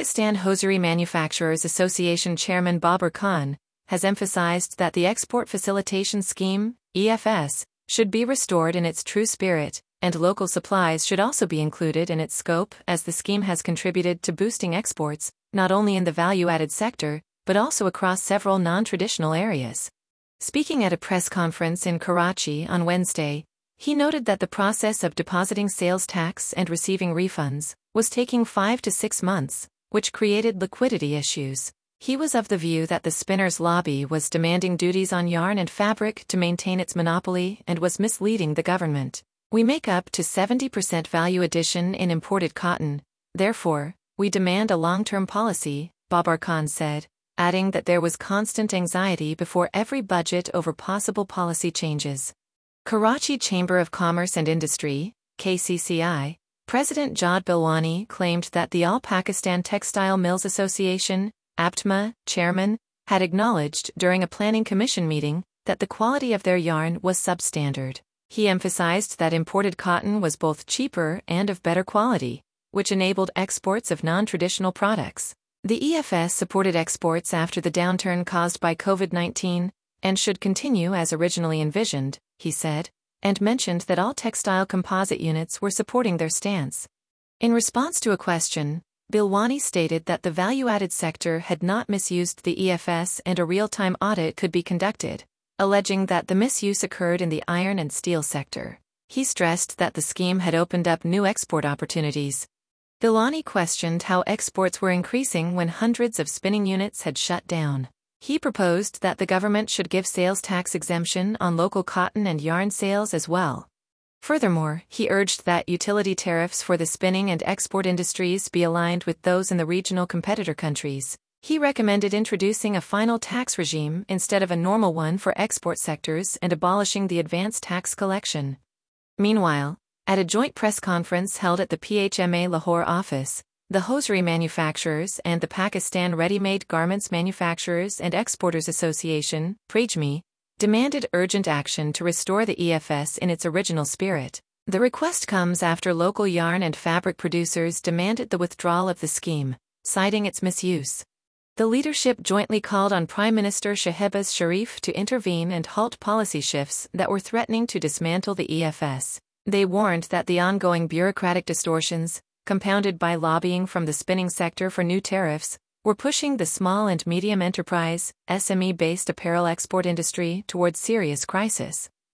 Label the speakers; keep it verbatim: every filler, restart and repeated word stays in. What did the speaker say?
Speaker 1: Pakistan Hosiery Manufacturers Association Chairman Babar Khan has emphasized that the Export Facilitation Scheme, E F S, should be restored in its true spirit, and local supplies should also be included in its scope, as the scheme has contributed to boosting exports, not only in the value-added sector, but also across several non-traditional areas. Speaking at a press conference in Karachi on Wednesday, he noted that the process of depositing sales tax and receiving refunds was taking five to six months, which created liquidity issues. He was of the view that the spinners' lobby was demanding duties on yarn and fabric to maintain its monopoly and was misleading the government. We make up to seventy percent value addition in imported cotton, therefore, we demand a long-term policy, Babar Khan said, adding that there was constant anxiety before every budget over possible policy changes. Karachi Chamber of Commerce and Industry, K C C I, President Jawad Bilwani claimed that the All Pakistan Textile Mills Association, A P T M A, chairman, had acknowledged during a planning commission meeting that the quality of their yarn was substandard. He emphasized that imported cotton was both cheaper and of better quality, which enabled exports of non-traditional products. The E F S supported exports after the downturn caused by COVID nineteen, and should continue as originally envisioned, he said, and mentioned that all textile composite units were supporting their stance. In response to a question, Bilwani stated that the value-added sector had not misused the E F S and a real-time audit could be conducted, alleging that the misuse occurred in the iron and steel sector. He stressed that the scheme had opened up new export opportunities. Bilwani questioned how exports were increasing when hundreds of spinning units had shut down. He proposed that the government should give sales tax exemption on local cotton and yarn sales as well. Furthermore, he urged that utility tariffs for the spinning and export industries be aligned with those in the regional competitor countries. He recommended introducing a final tax regime instead of a normal one for export sectors and abolishing the advanced tax collection. Meanwhile, at a joint press conference held at the P H M A Lahore office, the Hosiery Manufacturers and the Pakistan Ready-Made Garments Manufacturers and Exporters Association, P R A G M E, demanded urgent action to restore the E F S in its original spirit. The request comes after local yarn and fabric producers demanded the withdrawal of the scheme, citing its misuse. The leadership jointly called on Prime Minister Shehbaz Sharif to intervene and halt policy shifts that were threatening to dismantle the E F S. They warned that the ongoing bureaucratic distortions, compounded by lobbying from the spinning sector for new tariffs, were pushing the small and medium enterprise, S M E-based apparel export industry towards serious crisis.